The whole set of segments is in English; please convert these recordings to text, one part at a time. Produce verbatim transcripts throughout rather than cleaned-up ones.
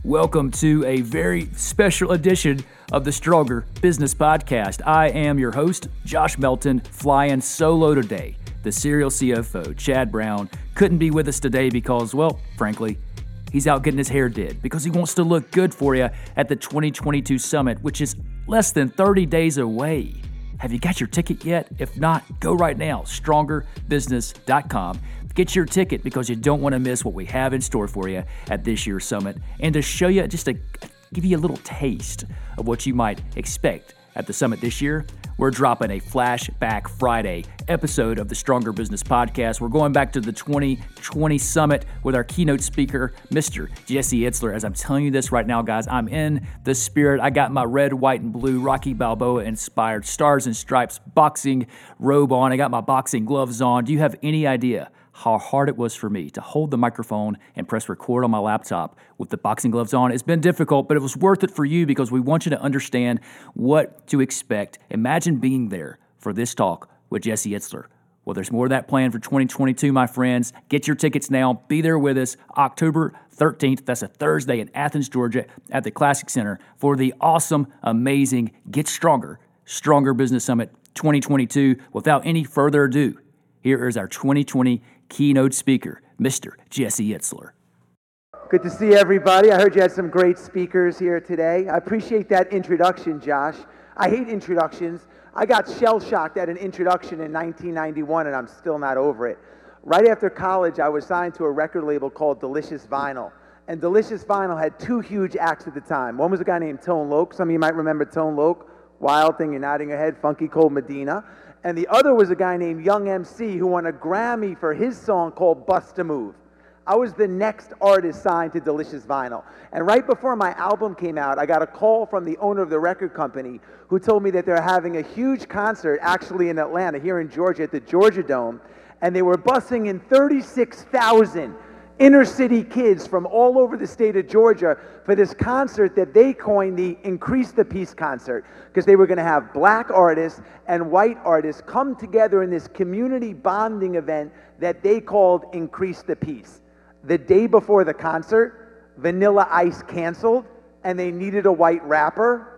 Welcome to a very special edition of the Stronger Business Podcast. I am your host, Josh Melton, flying solo today. The serial C F O, Chad Brown, couldn't be with us today because, well, frankly, he's out getting his hair did because he wants to look good for you at the twenty twenty-two Summit, which is less than thirty days away. Have you got your ticket yet? If not, go right now, stronger business dot com. Get your ticket because you don't want to miss what we have in store for you at this year's summit, and to show you, just to give you a little taste of what you might expect at the summit this year, we're dropping a Flashback Friday episode of the Stronger Business Podcast. We're going back to the twenty twenty Summit with our keynote speaker, Mister Jesse Itzler. As I'm telling you this right now, guys, I'm in the spirit. I got my red, white, and blue Rocky Balboa-inspired Stars and Stripes boxing robe on. I got my boxing gloves on. Do you have any idea how hard it was for me to hold the microphone and press record on my laptop with the boxing gloves on? It's been difficult, but it was worth it for you because we want you to understand what to expect. Imagine being there for this talk with Jesse Itzler. Well, there's more of that planned for twenty twenty-two, my friends. Get your tickets now. Be there with us October thirteenth. That's a Thursday in Athens, Georgia at the Classic Center for the awesome, amazing Get Stronger, Stronger Business Summit twenty twenty-two. Without any further ado, here is our twenty twenty keynote speaker, Mister Jesse Itzler. Good to see everybody. I heard you had some great speakers here today. I appreciate that introduction, Josh. I hate introductions. I got shell-shocked at an introduction in nineteen ninety-one, and I'm still not over it. Right after college, I was signed to a record label called Delicious Vinyl. And Delicious Vinyl had two huge acts at the time. One was a guy named Tone Loc. Some of you might remember Tone Loc. Wild Thing, you're nodding your head, Funky Cold Medina. And the other was a guy named Young M C who won a Grammy for his song called Bust a Move. I was the next artist signed to Delicious Vinyl. And right before my album came out, I got a call from the owner of the record company who told me that they're having a huge concert actually in Atlanta, here in Georgia at the Georgia Dome. And they were busing in thirty-six thousand inner city kids from all over the state of Georgia for this concert that they coined the Increase the Peace concert, because they were going to have black artists and white artists come together in this community bonding event that they called Increase the Peace. The day before the concert, Vanilla Ice canceled and they needed a white rapper.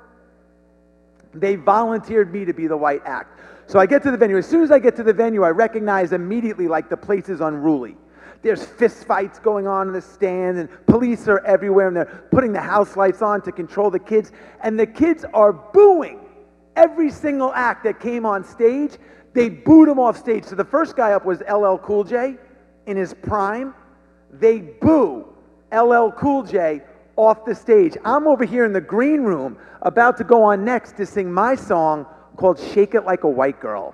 They volunteered me to be the white act. So I get to the venue. As soon as I get to the venue, I recognize immediately like the place is unruly. There's fist fights going on in the stand, and police are everywhere, and they're putting the house lights on to control the kids. And the kids are booing every single act that came on stage. They booed them off stage. So the first guy up was L L Cool J in his prime. They boo L L Cool J off the stage. I'm over here in the green room about to go on next to sing my song called Shake It Like a White Girl.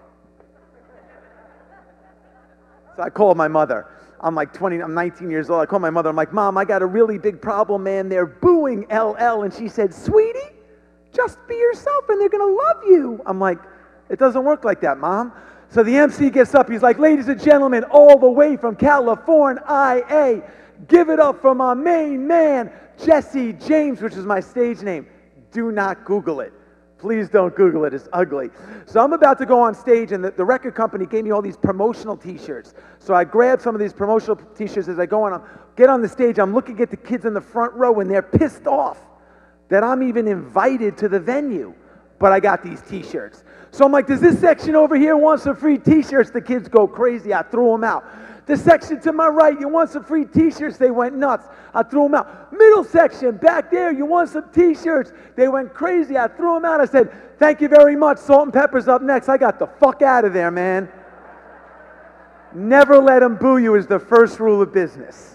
So I called my mother. I'm like twenty, I'm nineteen years old. I call my mother. I'm like, Mom, I got a really big problem, man. They're booing L L. And she said, Sweetie, just be yourself and they're going to love you. I'm like, it doesn't work like that, Mom. So the M C gets up. He's like, ladies and gentlemen, all the way from California, give it up for my main man, Jesse James, which is my stage name. Do not Google it. Please don't Google it. It's ugly. So I'm about to go on stage, and the, the record company gave me all these promotional T-shirts. So I grab some of these promotional T-shirts as I go on. I get on the stage. I'm looking at the kids in the front row, and they're pissed off that I'm even invited to the venue. But I got these T-shirts. So I'm like, does this section over here want some free T-shirts? The kids go crazy. I threw them out. The section to my right, you want some free T-shirts? They went nuts. I threw them out. Middle section, back there, you want some T-shirts? They went crazy. I threw them out. I said, thank you very much. Salt and Pepper's up next. I got the fuck out of there, man. Never let them boo you is the first rule of business.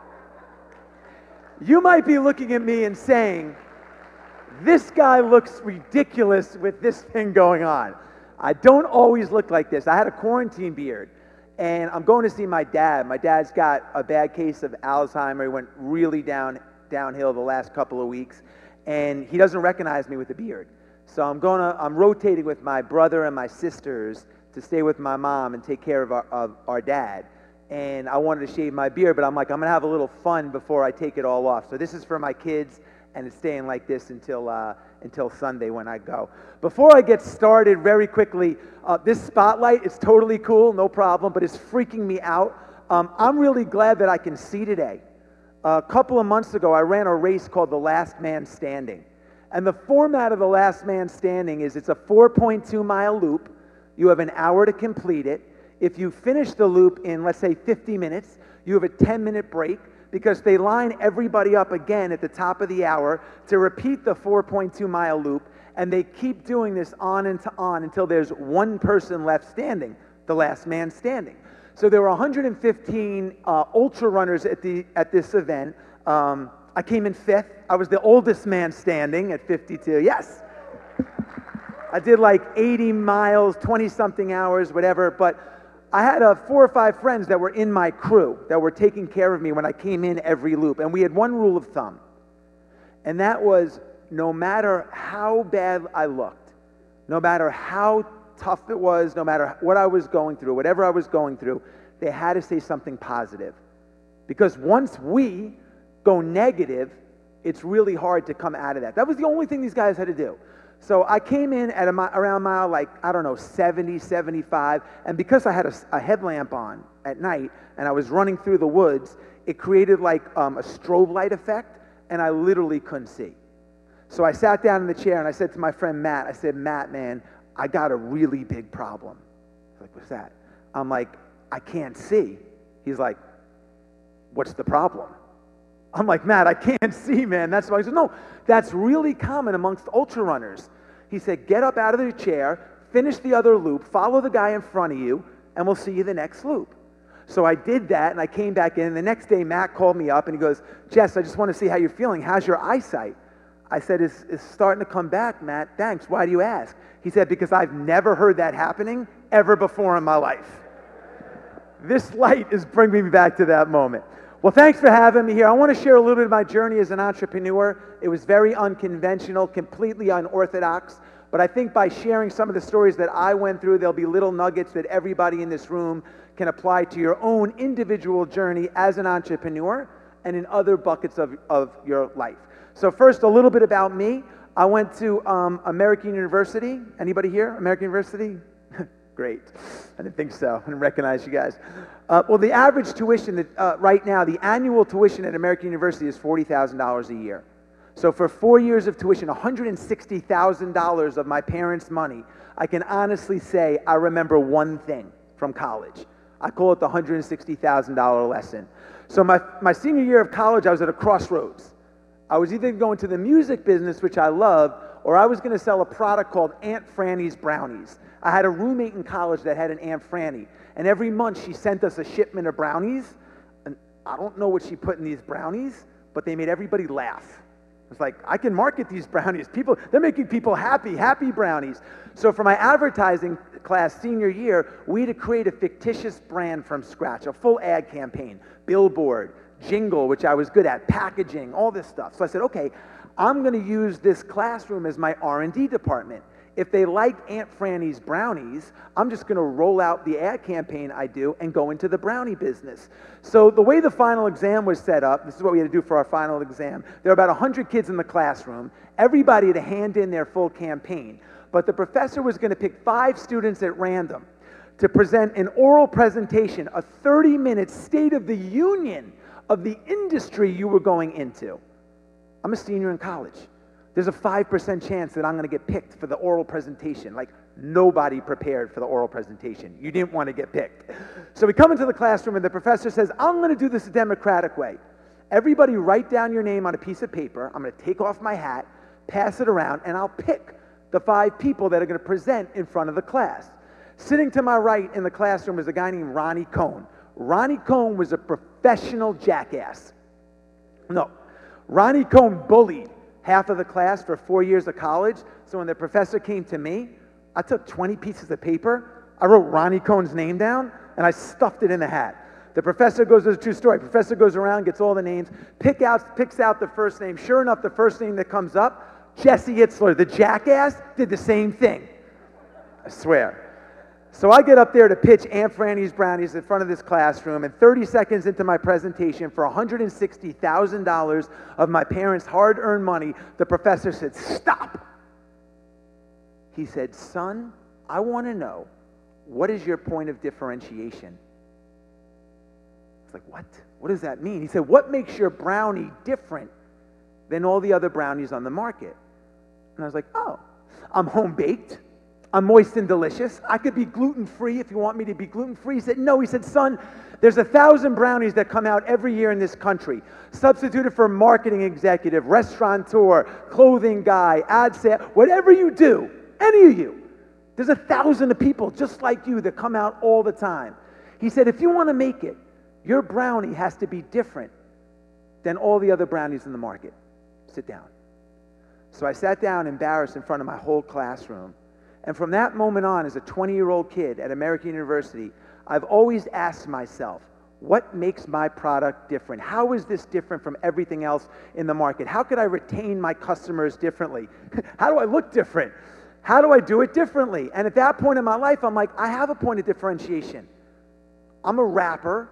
You might be looking at me and saying, this guy looks ridiculous with this thing going on. I don't always look like this. I had a quarantine beard. And I'm going to see my dad. My dad's got a bad case of Alzheimer. He went really down downhill the last couple of weeks, and he doesn't recognize me with a beard. So I'm going to I'm rotating with my brother and my sisters to stay with my mom and take care of our of our dad. And I wanted to shave my beard, but I'm like, I'm going to have a little fun before I take it all off. So this is for my kids, and it's staying like this until uh, until Sunday when I go. Before I get started, very quickly, uh, this spotlight is totally cool, no problem, but it's freaking me out. Um, I'm really glad that I can see today. A couple of months ago, I ran a race called The Last Man Standing. And the format of The Last Man Standing is it's a four point two mile loop. You have an hour to complete it. If you finish the loop in, let's say, fifty minutes, you have a ten minute break because they line everybody up again at the top of the hour to repeat the four point two mile loop, and they keep doing this on and on until there's one person left standing, the last man standing. So there were one hundred fifteen uh, ultra runners at the at this event. Um, I came in fifth. I was the oldest man standing at fifty-two. Yes. I did like eighty miles, twenty something hours, whatever, but I had uh, four or five friends that were in my crew that were taking care of me when I came in every loop. And we had one rule of thumb, and that was no matter how bad I looked, no matter how tough it was, no matter what I was going through, whatever I was going through, they had to say something positive. Because once we go negative, it's really hard to come out of that. That was the only thing these guys had to do. So I came in at a, around mile, like, I don't know, seventy, seventy-five, and because I had a, a headlamp on at night and I was running through the woods, it created like um, a strobe light effect, and I literally couldn't see. So I sat down in the chair and I said to my friend Matt, I said, Matt, man, I got a really big problem. He's like, what's that? I'm like, I can't see. He's like, what's the problem? I'm like, Matt, I can't see, man. That's why. He said, no, that's really common amongst ultra runners. He said, get up out of your chair, finish the other loop, follow the guy in front of you, and we'll see you the next loop. So I did that, and I came back in. And the next day, Matt called me up, and he goes, Jess, I just want to see how you're feeling. How's your eyesight? I said, it's, it's starting to come back, Matt. Thanks. Why do you ask? He said, because I've never heard that happening ever before in my life. This light is bringing me back to that moment. Well, thanks for having me here. I want to share a little bit of my journey as an entrepreneur. It was very unconventional, completely unorthodox, but I think by sharing some of the stories that I went through, there'll be little nuggets that everybody in this room can apply to your own individual journey as an entrepreneur and in other buckets of, of your life. So first, a little bit about me. I went to um, American University. Anybody here? American University? Great. I didn't think so. I didn't recognize you guys. Uh, well, the average tuition that, uh, right now, the annual tuition at American University is forty thousand dollars a year. So for four years of tuition, one hundred sixty thousand dollars of my parents' money, I can honestly say I remember one thing from college. I call it the one hundred sixty thousand dollars lesson. So my, my senior year of college, I was at a crossroads. I was either going to the music business, which I loved, or I was going to sell a product called Aunt Franny's Brownies. I had a roommate in college that had an Aunt Franny, and every month she sent us a shipment of brownies, and I don't know what she put in these brownies, but they made everybody laugh. It's like, I can market these brownies. People, they're making people happy, happy brownies. So for my advertising class senior year, we had to create a fictitious brand from scratch, a full ad campaign, billboard, jingle, which I was good at, packaging, all this stuff. So I said, okay, I'm going to use this classroom as my R and D department. If they liked Aunt Franny's brownies, I'm just going to roll out the ad campaign I do and go into the brownie business. So the way the final exam was set up, this is what we had to do for our final exam. There were about one hundred kids in the classroom. Everybody had to hand in their full campaign. But the professor was going to pick five students at random to present an oral presentation, a thirty minute State of the Union of the industry you were going into. I'm a senior in college. There's a five percent chance that I'm going to get picked for the oral presentation. Like, nobody prepared for the oral presentation. You didn't want to get picked. So we come into the classroom, and the professor says, I'm going to do this a democratic way. Everybody write down your name on a piece of paper. I'm going to take off my hat, pass it around, and I'll pick the five people that are going to present in front of the class. Sitting to my right in the classroom was a guy named Ronnie Cohn. Ronnie Cohn was a professional jackass. No, Ronnie Cohn bullied half of the class for four years of college. So when the professor came to me, I took twenty pieces of paper, I wrote Ronnie Cohn's name down, and I stuffed it in the hat. The professor goes, it's a true story, professor goes around, gets all the names, pick out, picks out the first name. Sure enough, the first name that comes up, Jesse Itzler, the jackass, did the same thing. I swear. So I get up there to pitch Aunt Franny's Brownies in front of this classroom, and thirty seconds into my presentation, for one hundred sixty thousand dollars of my parents' hard-earned money, the professor said, stop. He said, son, I want to know, what is your point of differentiation? was like, what? What does that mean? He said, what makes your brownie different than all the other brownies on the market? And I was like, oh, I'm home-baked. I'm moist and delicious. I could be gluten-free if you want me to be gluten-free. He said, no. He said, son, there's a thousand brownies that come out every year in this country, substituted for marketing executive, restaurateur, clothing guy, ad sale, whatever you do, any of you. There's a thousand of people just like you that come out all the time. He said, if you want to make it, your brownie has to be different than all the other brownies in the market. Sit down. So I sat down embarrassed in front of my whole classroom. And from that moment on, as a twenty-year-old kid at American University, I've always asked myself, what makes my product different? How is this different from everything else in the market? How could I retain my customers differently? How do I look different? How do I do it differently? And at that point in my life, I'm like, I have a point of differentiation. I'm a rapper.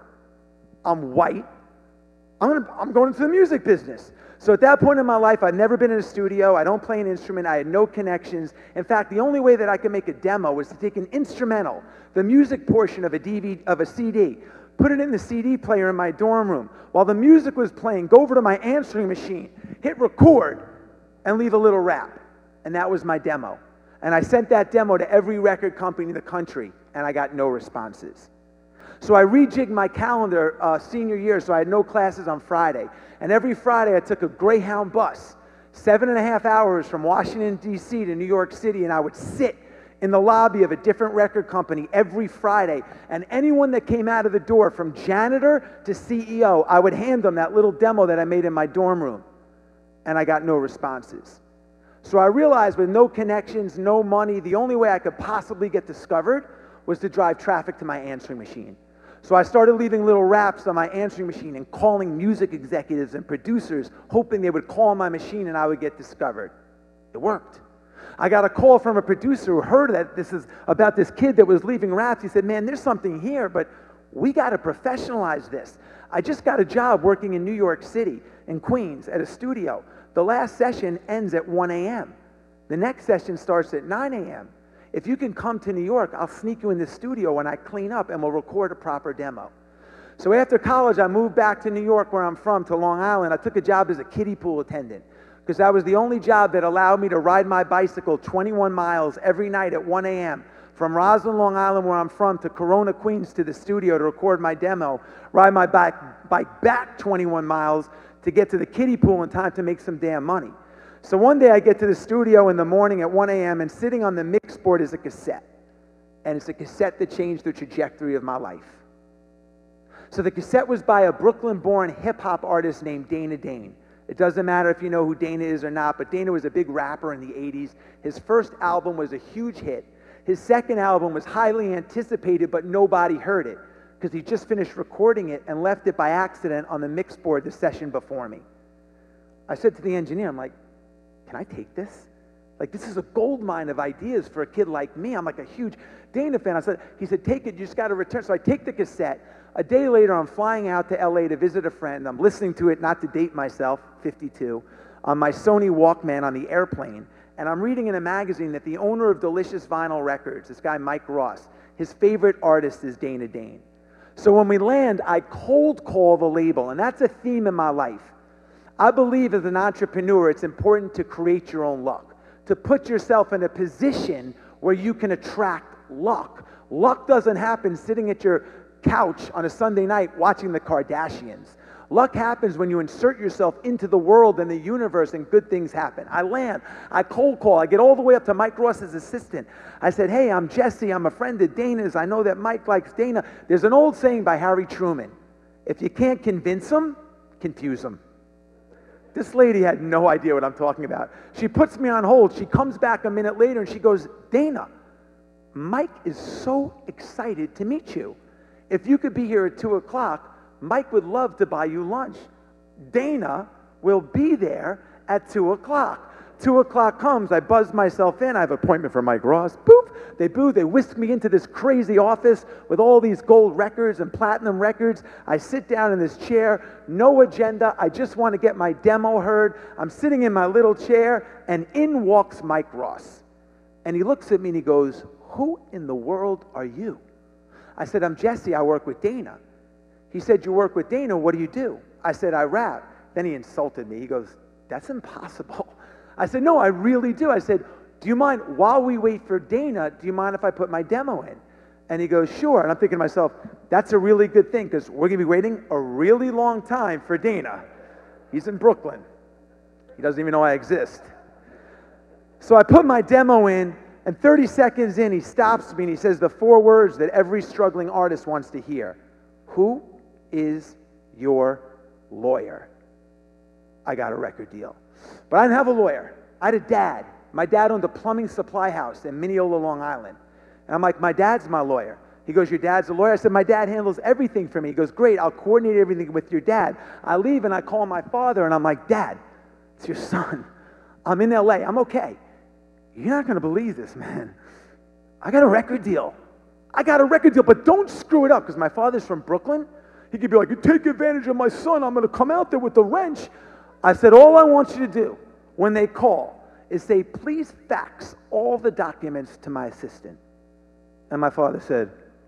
I'm white. I'm, gonna, I'm going into the music business. So at that point in my life, I'd never been in a studio. I don't play an instrument. I had no connections. In fact, the only way that I could make a demo was to take an instrumental, the music portion of a D V D, of a C D, put it in the C D player in my dorm room. While the music was playing, go over to my answering machine, hit record, and leave a little rap. And that was my demo. And I sent that demo to every record company in the country, and I got no responses. So I rejigged my calendar uh, senior year, so I had no classes on Friday. And every Friday I took a Greyhound bus, seven and a half hours from Washington, D C to New York City, and I would sit in the lobby of a different record company every Friday. And anyone that came out of the door, from janitor to C E O, I would hand them that little demo that I made in my dorm room. And I got no responses. So I realized with no connections, no money, the only way I could possibly get discovered was to drive traffic to my answering machine. So I started leaving little raps on my answering machine and calling music executives and producers, hoping they would call my machine and I would get discovered. It worked. I got a call from a producer who heard that this is about this kid that was leaving raps. He said, man, there's something here, but we got to professionalize this. I just got a job working in New York City, in Queens, at a studio. The last session ends at one a m The next session starts at nine a m If you can come to New York, I'll sneak you in the studio when I clean up and we'll record a proper demo. So after college, I moved back to New York, where I'm from, to Long Island. I took a job as a kiddie pool attendant because that was the only job that allowed me to ride my bicycle twenty-one miles every night at one a m from Roslyn, Long Island, where I'm from, to Corona, Queens, to the studio to record my demo, ride my bike, bike back twenty-one miles to get to the kiddie pool in time to make some damn money. So one day I get to the studio in the morning at one a m and sitting on the mix board is a cassette. And it's a cassette that changed the trajectory of my life. So the cassette was by a Brooklyn-born hip-hop artist named Dana Dane. It doesn't matter if you know who Dana is or not, but Dana was a big rapper in the eighties. His first album was a huge hit. His second album was highly anticipated, but nobody heard it because he just finished recording it and left it by accident on the mix board the session before me. I said to the engineer, I'm like, can I take this? Like, this is a gold mine of ideas for a kid like me. I'm like a huge Dana fan. I said, he said, take it, you just got to return. So I take the cassette. A day later, I'm flying out to L A to visit a friend. I'm listening to it, not to date myself, fifty-two, on my Sony Walkman on the airplane. And I'm reading in a magazine that the owner of Delicious Vinyl Records, this guy Mike Ross, his favorite artist is Dana Dane. So when we land, I cold call the label, and that's a theme in my life. I believe as an entrepreneur, it's important to create your own luck, to put yourself in a position where you can attract luck. Luck doesn't happen sitting at your couch on a Sunday night watching the Kardashians. Luck happens when you insert yourself into the world and the universe and good things happen. I land, I cold call, I get all the way up to Mike Ross's assistant. I said, hey, I'm Jesse, I'm a friend of Dana's. I know that Mike likes Dana. There's an old saying by Harry Truman, if you can't convince them, confuse them. This lady had no idea what I'm talking about. She puts me on hold. She comes back a minute later and she goes, Dana, Mike is so excited to meet you. If you could be here at two o'clock, Mike would love to buy you lunch. Dana will be there at two o'clock. two o'clock comes, I buzz myself in, I have an appointment for Mike Ross. Boop, they boo, they whisk me into this crazy office with all these gold records and platinum records. I sit down in this chair, no agenda, I just want to get my demo heard. I'm sitting in my little chair, and in walks Mike Ross. And he looks at me and he goes, who in the world are you? I said, I'm Jesse, I work with Dana. He said, you work with Dana, what do you do? I said, I rap. Then he insulted me. He goes, that's impossible. I said, no, I really do. I said, do you mind, while we wait for Dana, do you mind if I put my demo in? And he goes, sure. And I'm thinking to myself, that's a really good thing because we're going to be waiting a really long time for Dana. He's in Brooklyn. He doesn't even know I exist. So I put my demo in, and thirty seconds in, he stops me and he says the four words that every struggling artist wants to hear. Who is your lawyer? I got a record deal. But I didn't have a lawyer. I had a dad. My dad owned a plumbing supply house in Mineola, Long Island. And I'm like, my dad's my lawyer. He goes, your dad's a lawyer? I said, my dad handles everything for me. He goes, great, I'll coordinate everything with your dad. I leave and I call my father and I'm like, Dad, it's your son. I'm in L A. I'm okay. You're not going to believe this, man. I got a record deal. I got a record deal, but don't screw it up because my father's from Brooklyn. He could be like, you take advantage of my son. I'm going to come out there with the wrench. I said, all I want you to do when they call is say, please fax all the documents to my assistant. And my father said,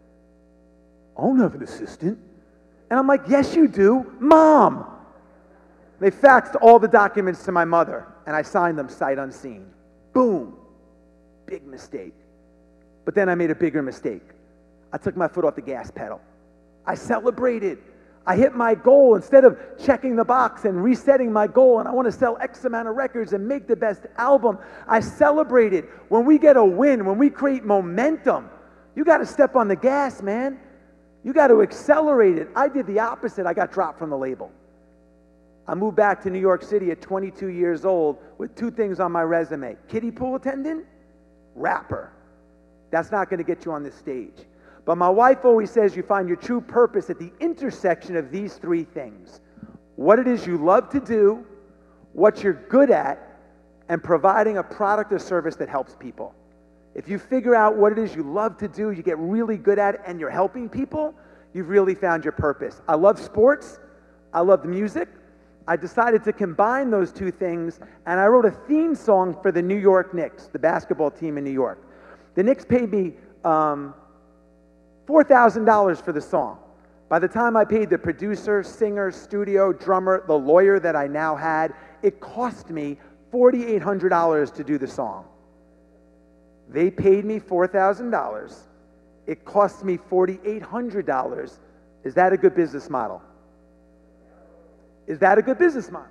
I don't have an assistant. And I'm like, yes, you do. Mom. They faxed all the documents to my mother, and I signed them sight unseen. Boom. Big mistake. But then I made a bigger mistake. I took my foot off the gas pedal. I celebrated. I hit my goal instead of checking the box and resetting my goal, and I want to sell X amount of records and make the best album. I celebrated. When we get a win, when we create momentum, you got to step on the gas, man. You got to accelerate it. I did the opposite. I got dropped from the label. I moved back to New York City at twenty-two years old with two things on my resume. Kiddie pool attendant, rapper. That's not going to get you on this stage. But my wife always says you find your true purpose at the intersection of these three things. What it is you love to do, what you're good at, and providing a product or service that helps people. If you figure out what it is you love to do, you get really good at it, and you're helping people, you've really found your purpose. I love sports. I love the music. I decided to combine those two things, and I wrote a theme song for the New York Knicks, the basketball team in New York. The Knicks paid me um, four thousand dollars for the song. By the time I paid the producer, singer, studio, drummer, the lawyer that I now had, it cost me four thousand eight hundred dollars to do the song. They paid me four thousand dollars. It cost me four thousand eight hundred dollars. Is that a good business model? Is that a good business model?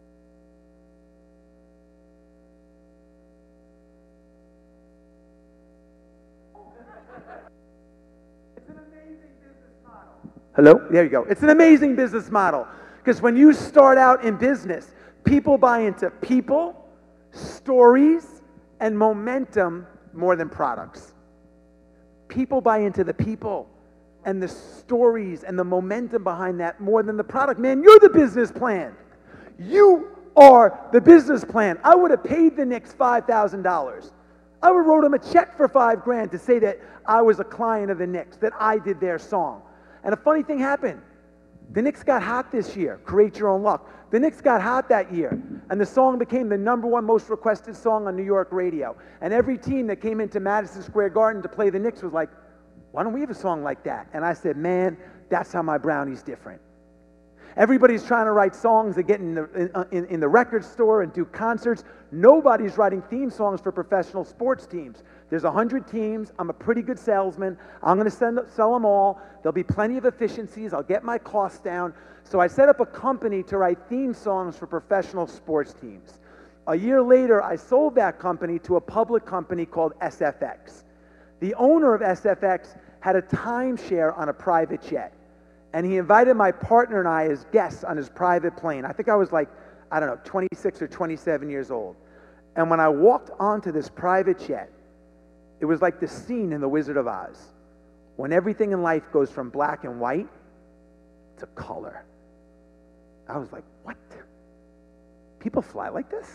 It's an amazing business model. Hello? There you go. It's an amazing business model. Because when you start out in business, people buy into people, stories, and momentum more than products. People buy into the people and the stories and the momentum behind that more than the product. Man, you're the business plan. You are the business plan. I would have paid the Knicks five thousand dollars. I would have wrote them a check for five grand to say that I was a client of the Knicks, that I did their song. And a funny thing happened. The Knicks got hot this year. Create your own luck. The Knicks got hot that year, and the song became the number one most requested song on New York radio. And every team that came into Madison Square Garden to play the Knicks was like, why don't we have a song like that? And I said, man, that's how my brownie's different. Everybody's trying to write songs that get in the, in, in the record store and do concerts. Nobody's writing theme songs for professional sports teams. There's one hundred teams. I'm a pretty good salesman. I'm going to sell them all. There'll be plenty of efficiencies. I'll get my costs down. So I set up a company to write theme songs for professional sports teams. A year later, I sold that company to a public company called S F X. The owner of S F X had a timeshare on a private jet. And he invited my partner and I as guests on his private plane. I think I was like, I don't know, twenty-six or twenty-seven years old. And when I walked onto this private jet, it was like the scene in The Wizard of Oz, when everything in life goes from black and white to color. I was like, what? People fly like this?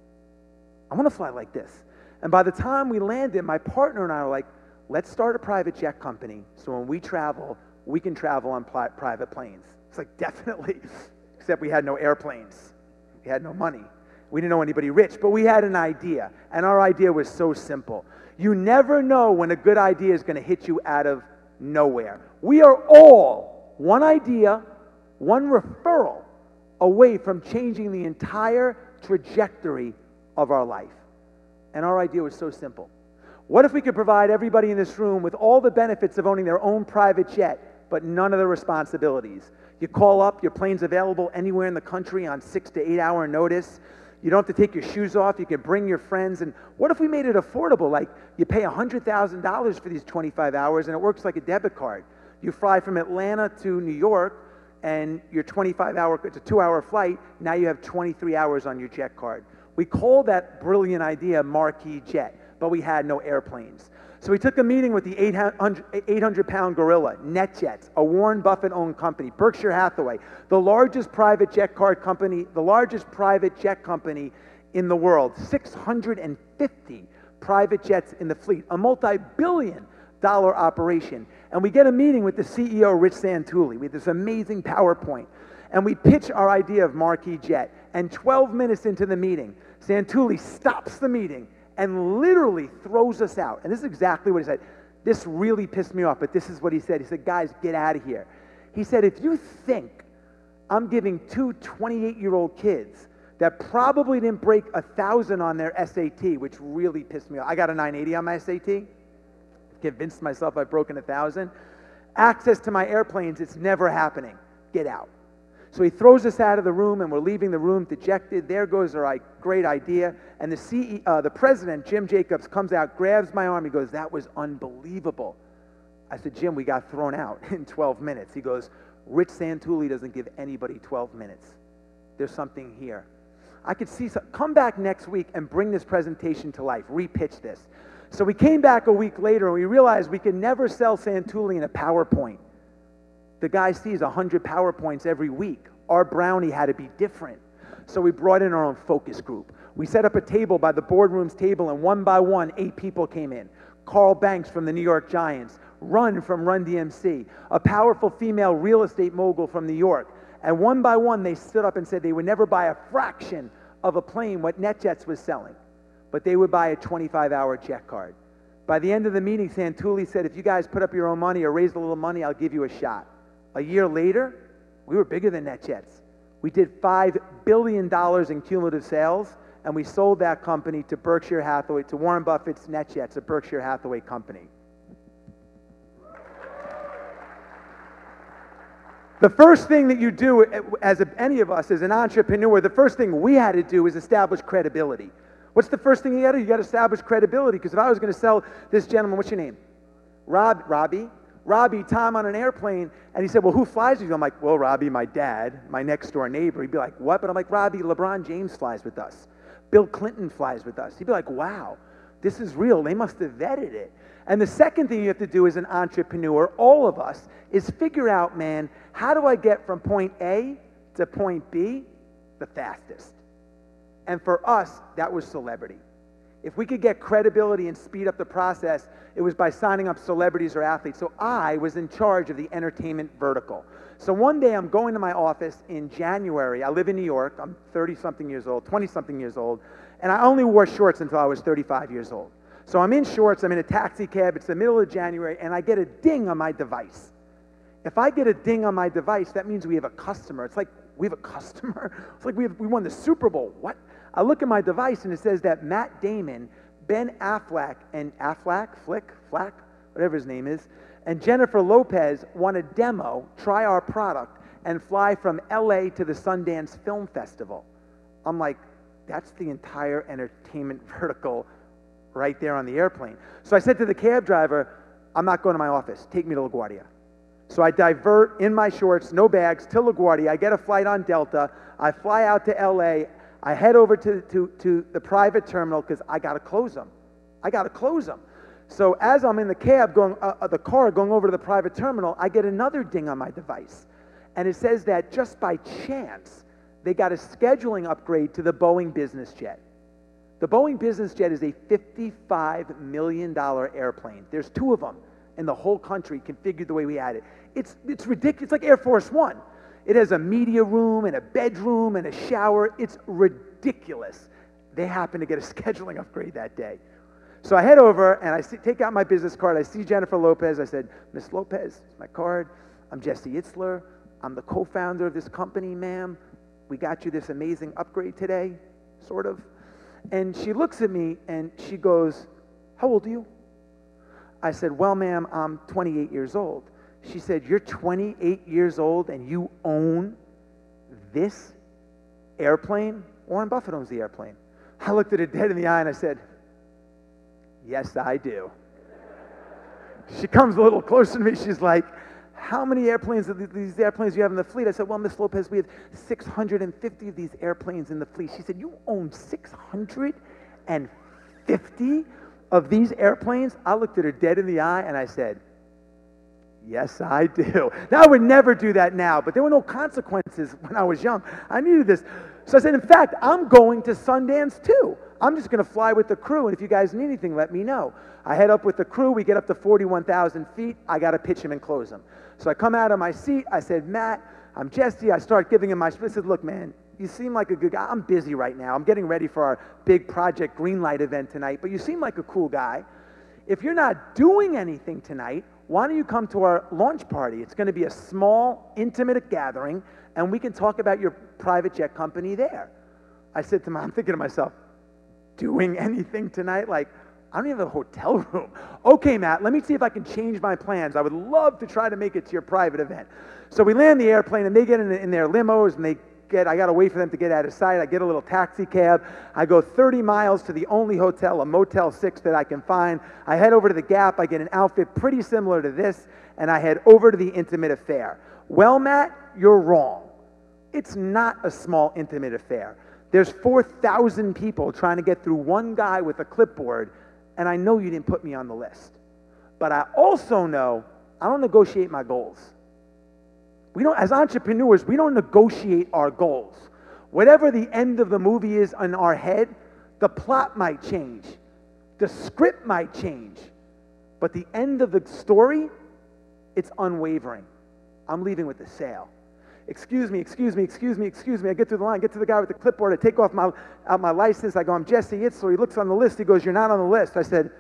I want to fly like this. And by the time we landed, my partner and I were like, let's start a private jet company so when we travel, we can travel on pli- private planes. It's like, definitely, except we had no airplanes. We had no money. We didn't know anybody rich, but we had an idea, and our idea was so simple. You never know when a good idea is going to hit you out of nowhere. We are all one idea, one referral away from changing the entire trajectory of our life. And our idea was so simple. What if we could provide everybody in this room with all the benefits of owning their own private jet, but none of the responsibilities? You call up, your plane's available anywhere in the country on six to eight hour notice. You don't have to take your shoes off. You can bring your friends. And what if we made it affordable? Like you pay one hundred thousand dollars for these twenty-five hours and it works like a debit card. You fly from Atlanta to New York and your twenty-five hour, it's a two hour flight. Now you have twenty-three hours on your jet card. We called that brilliant idea Marquis Jet, but we had no airplanes. So we took a meeting with the eight hundred pound gorilla, NetJets, a Warren Buffett-owned company, Berkshire Hathaway, the largest private jet card company, the largest private jet company in the world, six hundred fifty private jets in the fleet, a multi-billion dollar operation. And we get a meeting with the C E O, Rich Santulli. We have this amazing PowerPoint. And we pitch our idea of Marquis Jet. And twelve minutes into the meeting, Santulli stops the meeting and literally throws us out. And this is exactly what he said. This really pissed me off, but this is what he said. He said, guys, get out of here. He said, if you think I'm giving two twenty-eight-year-old kids that probably didn't break a thousand on their S A T, which really pissed me off. I got a nine eighty on my S A T. Convinced myself I've broken a thousand. Access to my airplanes, it's never happening. Get out. So he throws us out of the room, and we're leaving the room dejected. There goes our great idea. And the C E O, uh, the president, Jim Jacobs, comes out, grabs my arm. He goes, that was unbelievable. I said, Jim, we got thrown out in twelve minutes. He goes, Rich Santulli doesn't give anybody twelve minutes. There's something here. I could see, some, come back next week and bring this presentation to life, repitch this. So we came back a week later, and we realized we could never sell Santulli in a PowerPoint. The guy sees one hundred PowerPoints every week. Our brownie had to be different. So we brought in our own focus group. We set up a table by the boardroom's table, and one by one, eight people came in. Carl Banks from the New York Giants, Run from Run D M C, a powerful female real estate mogul from New York. And one by one, they stood up and said they would never buy a fraction of a plane what NetJets was selling, but they would buy a twenty-five hour jet card. By the end of the meeting, Santulli said, if you guys put up your own money or raise a little money, I'll give you a shot. A year later, we were bigger than NetJets. We did five billion dollars in cumulative sales, and we sold that company to Berkshire Hathaway, to Warren Buffett's NetJets, a Berkshire Hathaway company. The first thing that you do, as a, any of us, as an entrepreneur, the first thing we had to do is establish credibility. What's the first thing you got to do? You got to establish credibility, because if I was going to sell this gentleman, what's your name? Rob, Robbie? Robbie, Tom on an airplane, and he said, well, who flies with you? I'm like, well, Robbie, my dad, my next door neighbor. He'd be like, what? But I'm like, Robbie, LeBron James flies with us. Bill Clinton flies with us. He'd be like, wow, this is real. They must have vetted it. And the second thing you have to do as an entrepreneur, all of us, is figure out, man, how do I get from point A to point B the fastest? And for us, that was celebrity. If we could get credibility and speed up the process, it was by signing up celebrities or athletes. So I was in charge of the entertainment vertical. So one day I'm going to my office in January. I live in New York. I'm thirty-something years old, twenty-something years old. And I only wore shorts until I was thirty-five years old. So I'm in shorts. I'm in a taxi cab. It's the middle of January, and I get a ding on my device. If I get a ding on my device, that means we have a customer. It's like, we have a customer? It's like we, have, we won the Super Bowl. What? I look at my device, and it says that Matt Damon, Ben Affleck, and Affleck, Flick, Flack, whatever his name is, and Jennifer Lopez want a demo, try our product, and fly from L A to the Sundance Film Festival. I'm like, that's the entire entertainment vertical right there on the airplane. So I said to the cab driver, I'm not going to my office. Take me to LaGuardia. So I divert in my shorts, no bags, to LaGuardia. I get a flight on Delta. I fly out to L A. I head over to, to, to the private terminal because I got to close them. I got to close them. So as I'm in the cab, going, uh, the car going over to the private terminal, I get another ding on my device. And it says that just by chance, they got a scheduling upgrade to the Boeing business jet. The Boeing business jet is a fifty-five million dollars airplane. There's two of them in the whole country configured the way we had it. It's, it's ridiculous. It's like Air Force One. It has a media room and a bedroom and a shower. It's ridiculous. They happen to get a scheduling upgrade that day. So I head over and I see, take out my business card. I see Jennifer Lopez. I said, Miss Lopez, my card. I'm Jesse Itzler. I'm the co-founder of this company, ma'am. We got you this amazing upgrade today, sort of. And she looks at me and she goes, how old are you? I said, well, ma'am, I'm twenty-eight years old. She said, you're twenty-eight years old and you own this airplane? Warren Buffett owns the airplane. I looked at her dead in the eye and I said, yes, I do. She comes a little closer to me. She's like, how many airplanes, of these airplanes do you have in the fleet? I said, well, Miss Lopez, we have six hundred fifty of these airplanes in the fleet. She said, you own six hundred fifty of these airplanes? I looked at her dead in the eye and I said, yes, I do. Now, I would never do that now, but there were no consequences when I was young. I needed this. So I said, in fact, I'm going to Sundance too. I'm just going to fly with the crew, and if you guys need anything, let me know. I head up with the crew. We get up to forty-one thousand feet. I got to pitch him and close him. So I come out of my seat. I said, Matt, I'm Jesse. I start giving him my spiel. I said, look, man, you seem like a good guy. I'm busy right now. I'm getting ready for our big Project Greenlight event tonight, but you seem like a cool guy. If you're not doing anything tonight, why don't you come to our launch party? It's going to be a small, intimate gathering, and we can talk about your private jet company there. I said to him, I'm thinking to myself, doing anything tonight? Like, I don't even have a hotel room. Okay, Matt, let me see if I can change my plans. I would love to try to make it to your private event. So we land the airplane, and they get in, in their limos, and they get, I got to wait for them to get out of sight. I get a little taxi cab. I go thirty miles to the only hotel, a Motel six that I can find. I head over to the Gap. I get an outfit pretty similar to this, and I head over to the Intimate Affair. Well, Matt, you're wrong. It's not a small intimate affair. There's four thousand people trying to get through one guy with a clipboard, and I know you didn't put me on the list. But I also know I don't negotiate my goals. We don't, as entrepreneurs, we don't negotiate our goals. Whatever the end of the movie is in our head, the plot might change. The script might change. But the end of the story, it's unwavering. I'm leaving with the sale. Excuse me, excuse me, excuse me, excuse me. I get to the line, get to the guy with the clipboard. I take off my, out my license. I go, I'm Jesse Itzler. He looks on the list. He goes, you're not on the list. I said,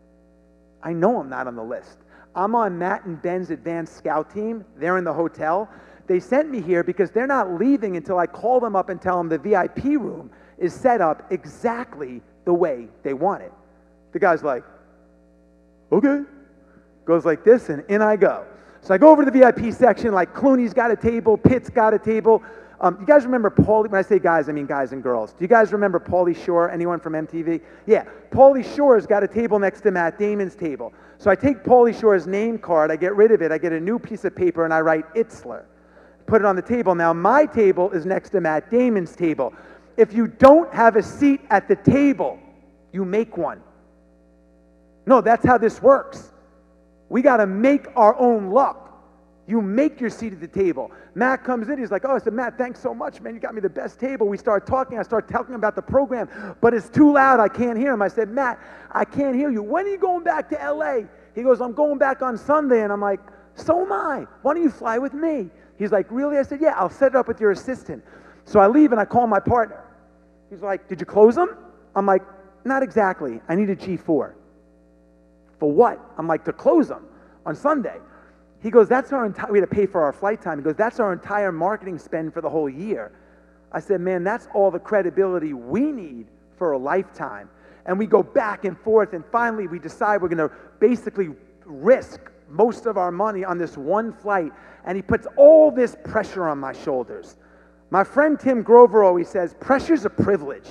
I know I'm not on the list. I'm on Matt and Ben's advanced scout team. They're in the hotel. They sent me here because they're not leaving until I call them up and tell them the V I P room is set up exactly the way they want it. The guy's like, okay. Goes like this, and in I go. So I go over to the V I P section, like Clooney's got a table, Pitt's got a table. Um, you guys remember Pauly? When I say guys, I mean guys and girls. Do you guys remember Pauly Shore? Anyone from M T V? Yeah, Pauly Shore's got a table next to Matt Damon's table. So I take Pauly Shore's name card, I get rid of it, I get a new piece of paper, and I write Itzler. Put it on the table. Now my table is next to Matt Damon's table. If you don't have a seat at the table, you make one. No, that's how this works. We got to make our own luck. You make your seat at the table. Matt comes in. He's like, oh, I said, Matt, thanks so much, man. You got me the best table. We start talking. I start talking about the program, but it's too loud. I can't hear him. I said, Matt, I can't hear you. When are you going back to L A? He goes, I'm going back on Sunday. And I'm like, so am I. Why don't you fly with me? He's like, really? I said, yeah, I'll set it up with your assistant. So I leave and I call my partner. He's like, did you close them? I'm like, not exactly. I need a G four. For what? I'm like, to close them on Sunday. He goes, that's our entire, we had to pay for our flight time. He goes, that's our entire marketing spend for the whole year. I said, man, that's all the credibility we need for a lifetime. And we go back and forth, and finally we decide we're going to basically risk most of our money on this one flight. And he puts all this pressure on my shoulders. My friend Tim Grover always says, pressure's a privilege.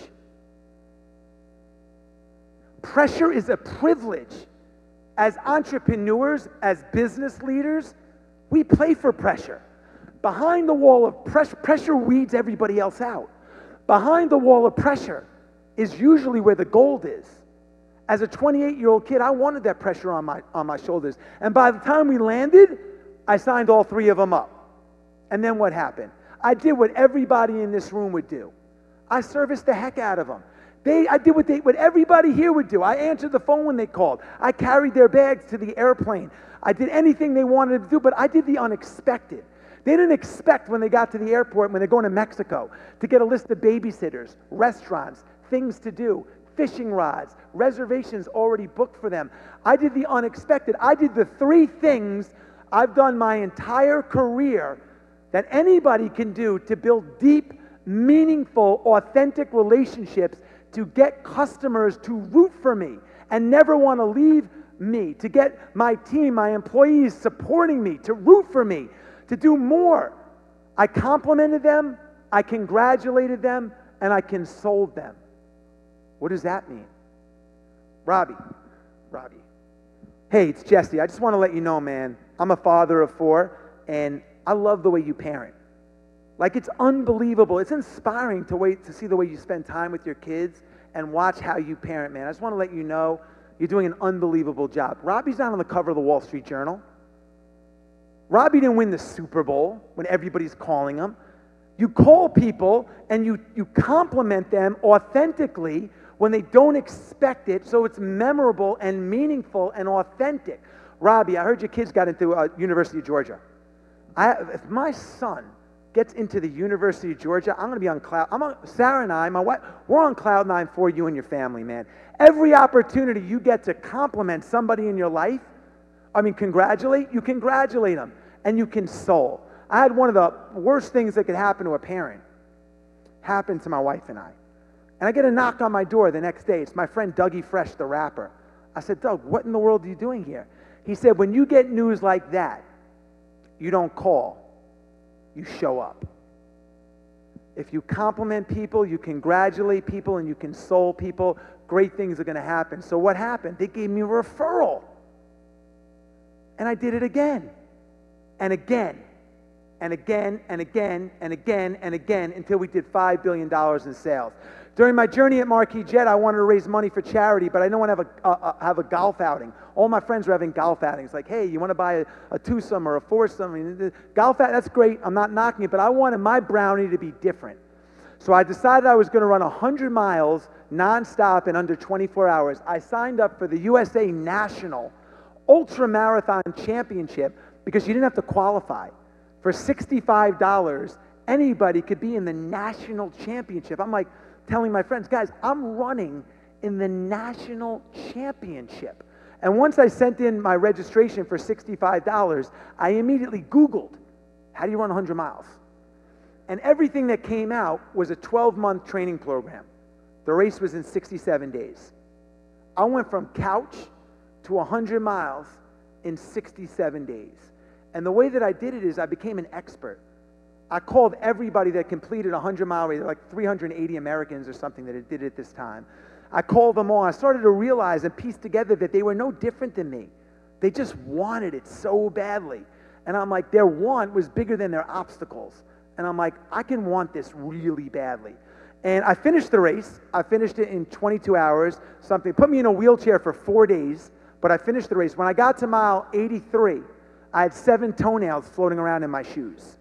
Pressure is a privilege. As entrepreneurs, as business leaders, we play for pressure. Behind the wall of pressure, pressure weeds everybody else out. Behind the wall of pressure is usually where the gold is. As a twenty-eight-year-old kid, I wanted that pressure on my, on my shoulders. And by the time we landed, I signed all three of them up. And then what happened? I did what everybody in this room would do. I serviced the heck out of them. They, I did what, they, what everybody here would do. I answered the phone when they called. I carried their bags to the airplane. I did anything they wanted to do, but I did the unexpected. They didn't expect when they got to the airport, when they're going to Mexico, to get a list of babysitters, restaurants, things to do, fishing rods, reservations already booked for them. I did the unexpected. I did the three things I've done my entire career that anybody can do to build deep, meaningful, authentic relationships to get customers to root for me and never want to leave me, to get my team, my employees supporting me, to root for me, to do more. I complimented them, I congratulated them, and I consoled them. What does that mean? Robbie, Robbie. Hey, it's Jesse. I just want to let you know, man, I'm a father of four, and I love the way you parent. Like, it's unbelievable. It's inspiring to wait to see the way you spend time with your kids and watch how you parent, man. I just want to let you know you're doing an unbelievable job. Robbie's not on the cover of the Wall Street Journal. Robbie didn't win the Super Bowl when everybody's calling him. You call people and you, you compliment them authentically when they don't expect it, so it's memorable and meaningful and authentic. Robbie, I heard your kids got into uh, University of Georgia. I, if my son gets into the University of Georgia, I'm going to be on cloud. I'm on, Sarah and I, my wife, we're on cloud nine for you and your family, man. Every opportunity you get to compliment somebody in your life, I mean, congratulate, you congratulate them and you console. I had one of the worst things that could happen to a parent happen to my wife and I. And I get a knock on my door the next day. It's my friend Dougie Fresh, the rapper. I said, Doug, what in the world are you doing here? He said, when you get news like that, you don't call, you show up. If you compliment people, you congratulate people, and you console people, great things are going to happen. So what happened? They gave me a referral. And I did it again, and again, and again, and again, and again, and again, until we did five billion dollars in sales. During my journey at Marquis Jet, I wanted to raise money for charity, but I didn't want to have a, uh, have a golf outing. All my friends were having golf outings. Like, hey, you want to buy a, a twosome or a foursome? I mean, the golf out, that's great. I'm not knocking it, but I wanted my brownie to be different. So I decided I was going to run one hundred miles nonstop in under twenty-four hours. I signed up for the U S A National Ultra Marathon Championship because you didn't have to qualify. For sixty-five dollars, anybody could be in the national championship. I'm like, telling my friends, guys, I'm running in the national championship. And once I sent in my registration for sixty-five dollars, I immediately Googled, how do you run one hundred miles? And everything that came out was a twelve-month training program. The race was in sixty-seven days. I went from couch to one hundred miles in sixty-seven days. And the way that I did it is I became an expert. I called everybody that completed a one hundred mile race, like three hundred eighty Americans or something that did it at this time. I called them all. I started to realize and piece together that they were no different than me. They just wanted it so badly. And I'm like, their want was bigger than their obstacles. And I'm like, I can want this really badly. And I finished the race. I finished it in twenty-two hours, something. Put me in a wheelchair for four days, but I finished the race. When I got to mile eighty-three, I had seven toenails floating around in my shoes.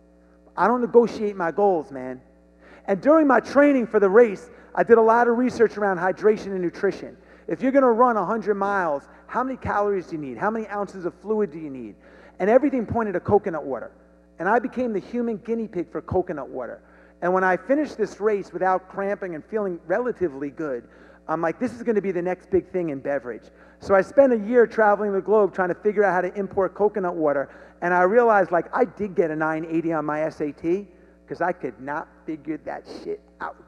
I don't negotiate my goals, man. And during my training for the race, I did a lot of research around hydration and nutrition. If you're going to run one hundred miles, how many calories do you need? How many ounces of fluid do you need? And everything pointed to coconut water. And I became the human guinea pig for coconut water. And when I finished this race without cramping and feeling relatively good, I'm like, this is going to be the next big thing in beverage. So I spent a year traveling the globe trying to figure out how to import coconut water. And I realized, like, I did get a nine eighty on my S A T because I could not figure that shit out.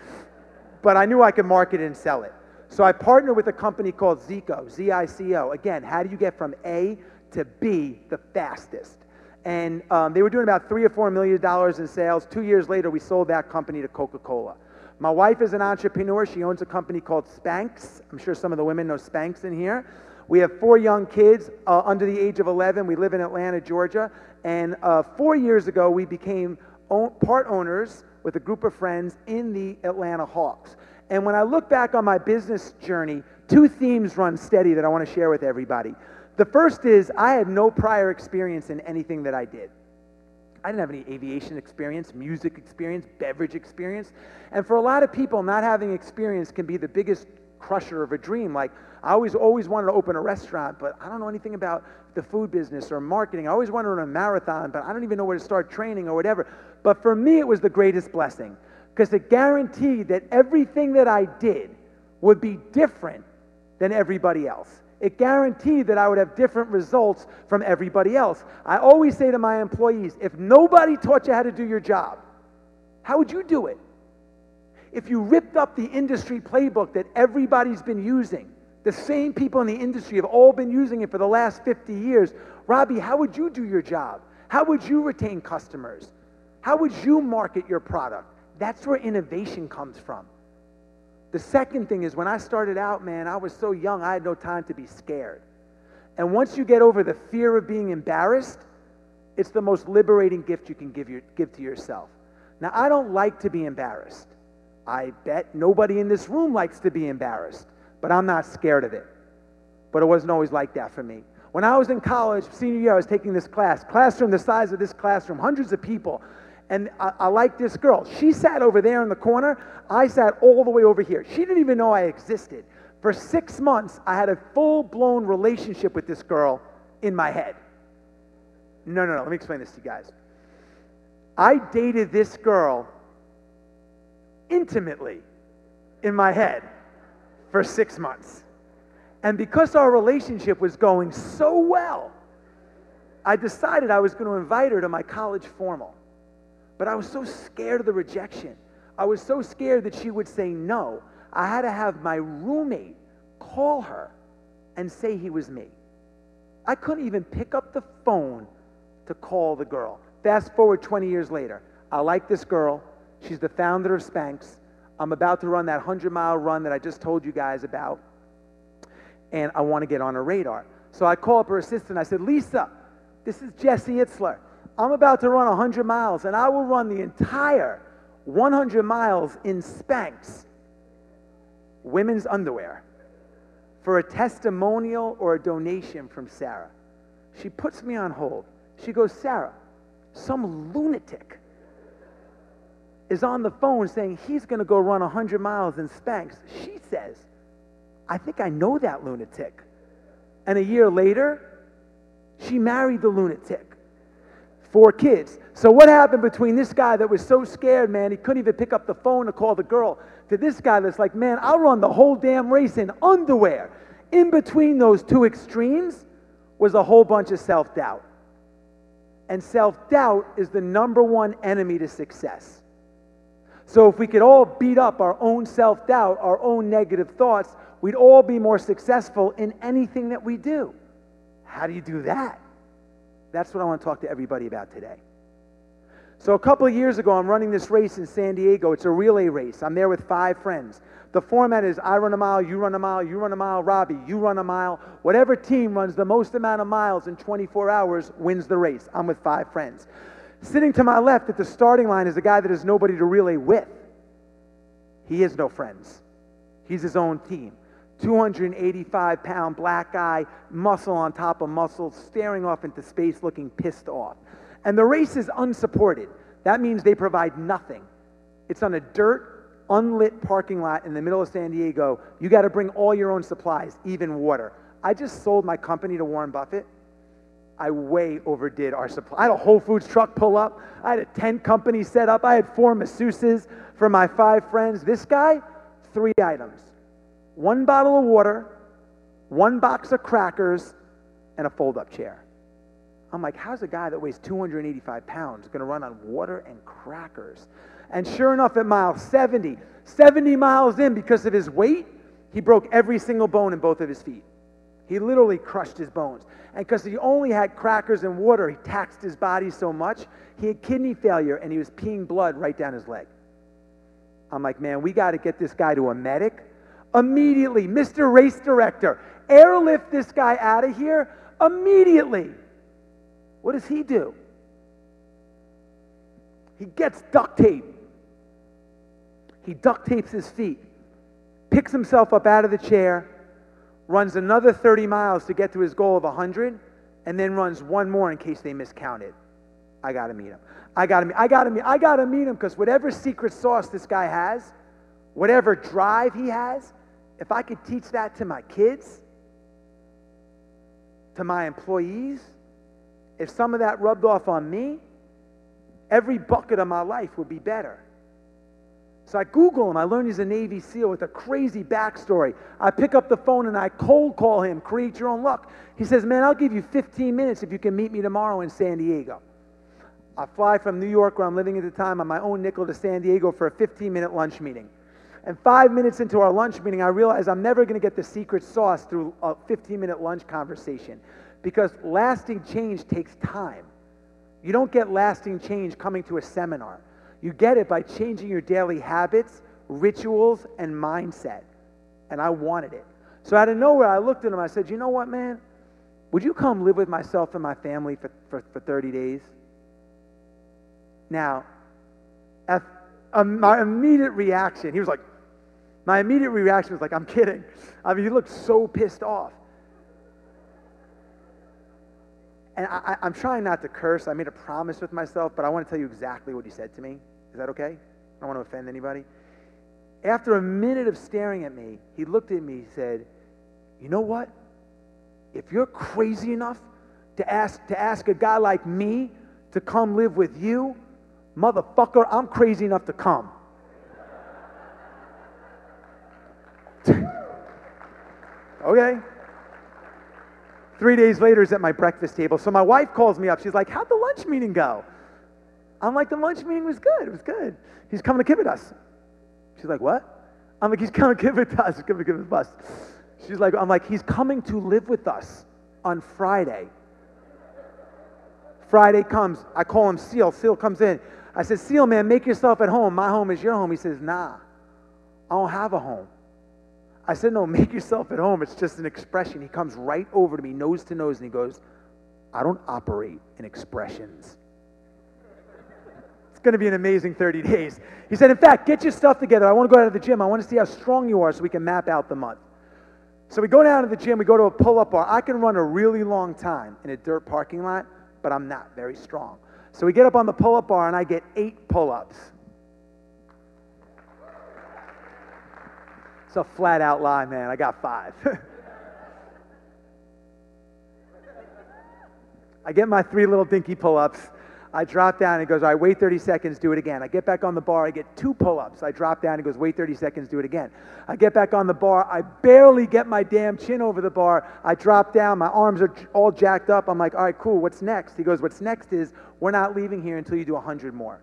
But I knew I could market it and sell it. So I partnered with a company called Zico, Z I C O. Again, how do you get from A to B the fastest? And um, they were doing about three or four million dollars in sales. Two years later, we sold that company to Coca-Cola. My wife is an entrepreneur. She owns a company called Spanx. I'm sure some of the women know Spanx in here. We have four young kids uh, under the age of eleven. We live in Atlanta, Georgia. And uh, four years ago, we became own, part owners with a group of friends in the Atlanta Hawks. And when I look back on my business journey, two themes run steady that I want to share with everybody. The first is I had no prior experience in anything that I did. I didn't have any aviation experience, music experience, beverage experience. And for a lot of people, not having experience can be the biggest crusher of a dream. Like, I always, always wanted to open a restaurant, but I don't know anything about the food business or marketing. I always wanted to run a marathon, but I don't even know where to start training or whatever. But for me, it was the greatest blessing because it guaranteed that everything that I did would be different than everybody else. It guaranteed that I would have different results from everybody else. I always say to my employees, if nobody taught you how to do your job, how would you do it? If you ripped up the industry playbook that everybody's been using, the same people in the industry have all been using it for the last fifty years, Robbie, how would you do your job? How would you retain customers? How would you market your product? That's where innovation comes from. The second thing is when I started out, man, I was so young, I had no time to be scared. And once you get over the fear of being embarrassed, it's the most liberating gift you can give, your, give to yourself. Now, I don't like to be embarrassed. I bet nobody in this room likes to be embarrassed, but I'm not scared of it. But it wasn't always like that for me. When I was in college, senior year, I was taking this class, classroom the size of this classroom, hundreds of people. And I, I like this girl. She sat over there in the corner. I sat all the way over here. She didn't even know I existed. For six months, I had a full-blown relationship with this girl in my head. No, no, no. Let me explain this to you guys. I dated this girl intimately in my head for six months. And because our relationship was going so well, I decided I was going to invite her to my college formal. But I was so scared of the rejection. I was so scared that she would say no. I had to have my roommate call her and say he was me. I couldn't even pick up the phone to call the girl. Fast forward twenty years later. I like this girl. She's the founder of Spanx. I'm about to run that hundred-mile run that I just told you guys about. And I want to get on her radar. So I call up her assistant. I said, Lisa, this is Jesse Itzler. I'm about to run one hundred miles, and I will run the entire one hundred miles in Spanx, women's underwear, for a testimonial or a donation from Sarah. She puts me on hold. She goes, Sarah, some lunatic is on the phone saying he's going to go run one hundred miles in Spanx. She says, I think I know that lunatic. And a year later, she married the lunatic. Four kids. So what happened between this guy that was so scared, man, he couldn't even pick up the phone to call the girl, to this guy that's like, man, I'll run the whole damn race in underwear. In between those two extremes was a whole bunch of self-doubt. And self-doubt is the number one enemy to success. So if we could all beat up our own self-doubt, our own negative thoughts, we'd all be more successful in anything that we do. How do you do that? That's what I want to talk to everybody about today. So a couple of years ago, I'm running this race in San Diego. It's a relay race. I'm there with five friends. The format is I run a mile, you run a mile, you run a mile, Robbie, you run a mile. Whatever team runs the most amount of miles in twenty-four hours wins the race. I'm with five friends. Sitting to my left at the starting line is a guy that has nobody to relay with. He has no friends. He's his own team. two hundred eighty-five pound black guy, muscle on top of muscle, staring off into space looking pissed off. And the race is unsupported. That means they provide nothing. It's on a dirt, unlit parking lot in the middle of San Diego. You got to bring all your own supplies, even water. I just sold my company to Warren Buffett. I way overdid our supply. I had a Whole Foods truck pull up. I had a tent company set up. I had four masseuses for my five friends. This guy, three items. One bottle of water, one box of crackers, and a fold-up chair. I'm like, how's a guy that weighs two hundred eighty-five pounds going to run on water and crackers? And sure enough, at mile seventy, seventy miles in, because of his weight, he broke every single bone in both of his feet. He literally crushed his bones. And because he only had crackers and water, he taxed his body so much, he had kidney failure, and he was peeing blood right down his leg. I'm like, man, we got to get this guy to a medic. Immediately, Mister Race Director, airlift this guy out of here immediately. What does he do? He gets duct tape. He duct tapes his feet, picks himself up out of the chair, runs another thirty miles to get to his goal of one hundred, and then runs one more in case they miscounted. I got to meet him. I got to meet I got to meet I got to meet him because whatever secret sauce this guy has, whatever drive he has, if I could teach that to my kids, to my employees, if some of that rubbed off on me, every bucket of my life would be better. So I Google him. I learned he's a Navy SEAL with a crazy backstory. I pick up the phone and I cold call him, create your own luck. He says, man, I'll give you fifteen minutes if you can meet me tomorrow in San Diego. I fly from New York, where I'm living at the time, on my own nickel to San Diego for a fifteen-minute lunch meeting. And five minutes into our lunch meeting, I realize I'm never going to get the secret sauce through a fifteen-minute lunch conversation, because lasting change takes time. You don't get lasting change coming to a seminar. You get it by changing your daily habits, rituals, and mindset. And I wanted it. So out of nowhere, I looked at him. I said, you know what, man? Would you come live with myself and my family for, for, for thirty days? Now, at, um, my immediate reaction, he was like, my immediate reaction was like, I'm kidding. I mean, he looked so pissed off. And I, I'm trying not to curse. I made a promise with myself, but I want to tell you exactly what he said to me. Is that okay? I don't want to offend anybody. After a minute of staring at me, he looked at me and said, you know what? If you're crazy enough to ask, to ask a guy like me to come live with you, motherfucker, I'm crazy enough to come. Okay. Three days later, he's at my breakfast table. So my wife calls me up. She's like, how'd the lunch meeting go? I'm like, the lunch meeting was good. It was good. He's coming to Kivitas. She's like, what? I'm like, he's coming to Kivitas. He's coming to Kivitas. She's like, I'm like, he's coming to live with us on Friday. Friday comes. I call him Seal. Seal comes in. I said, Seal, man, make yourself at home. My home is your home. He says, nah, I don't have a home. I said, no, make yourself at home. It's just an expression. He comes right over to me, nose to nose, and he goes, I don't operate in expressions. It's going to be an amazing thirty days. He said, in fact, get your stuff together. I want to go out to the gym. I want to see how strong you are so we can map out the month. So we go down to the gym. We go to a pull-up bar. I can run a really long time in a dirt parking lot, but I'm not very strong. So we get up on the pull-up bar, and I get eight pull-ups. It's a flat-out lie, man. I got five. I get my three little dinky pull-ups. I drop down. He goes, all right, wait thirty seconds, do it again. I get back on the bar. I get two pull-ups. I drop down. He goes, wait thirty seconds, do it again. I get back on the bar. I barely get my damn chin over the bar. I drop down. My arms are all jacked up. I'm like, all right, cool. What's next? He goes, what's next is we're not leaving here until you do one hundred more.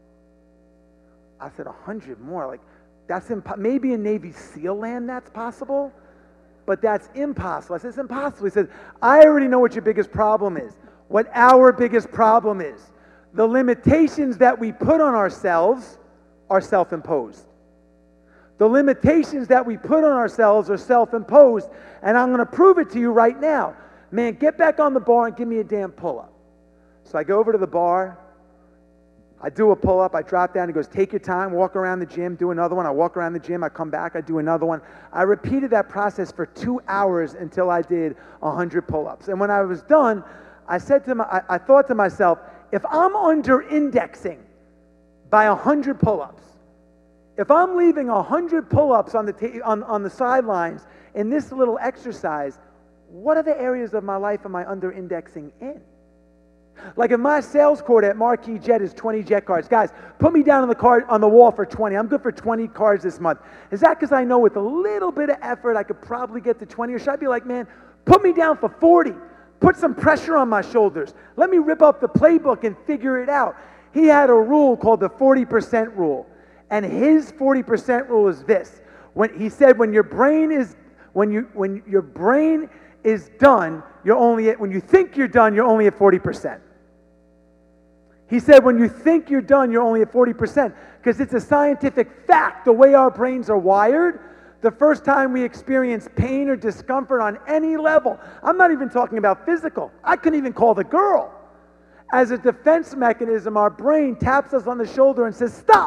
I said, one hundred more? Like, that's impo- maybe in Navy SEAL land that's possible, but that's impossible. I said, it's impossible. He says, I already know what your biggest problem is, what our biggest problem is. The limitations that we put on ourselves are self-imposed. The limitations that we put on ourselves are self-imposed, and I'm going to prove it to you right now. Man, get back on the bar and give me a damn pull-up. So I go over to the bar. I do a pull-up, I drop down, he goes, take your time, walk around the gym, do another one. I walk around the gym, I come back, I do another one. I repeated that process for two hours until I did one hundred pull-ups. And when I was done, I said to my, I, I thought to myself, if I'm under-indexing by one hundred pull-ups, if I'm leaving one hundred pull-ups on the, ta- on, on the sidelines in this little exercise, what other areas of my life am I under-indexing in? Like if my sales quota at Marquis Jet is twenty jet cards, guys, put me down on the card on the wall for twenty. I'm good for twenty cards this month. Is that because I know with a little bit of effort I could probably get to twenty? Or should I be like, man, put me down for forty. Put some pressure on my shoulders. Let me rip up the playbook and figure it out. He had a rule called the forty percent rule. And his forty percent rule is this. When he said when your brain is when you when your brain is done, you're only at when you think you're done, you're only at forty percent. He said when you think you're done, you're only at forty percent, because it's a scientific fact, the way our brains are wired. The first time we experience pain or discomfort on any level, I'm not even talking about physical. I couldn't even call the girl. As a defense mechanism, our brain taps us on the shoulder and says, stop.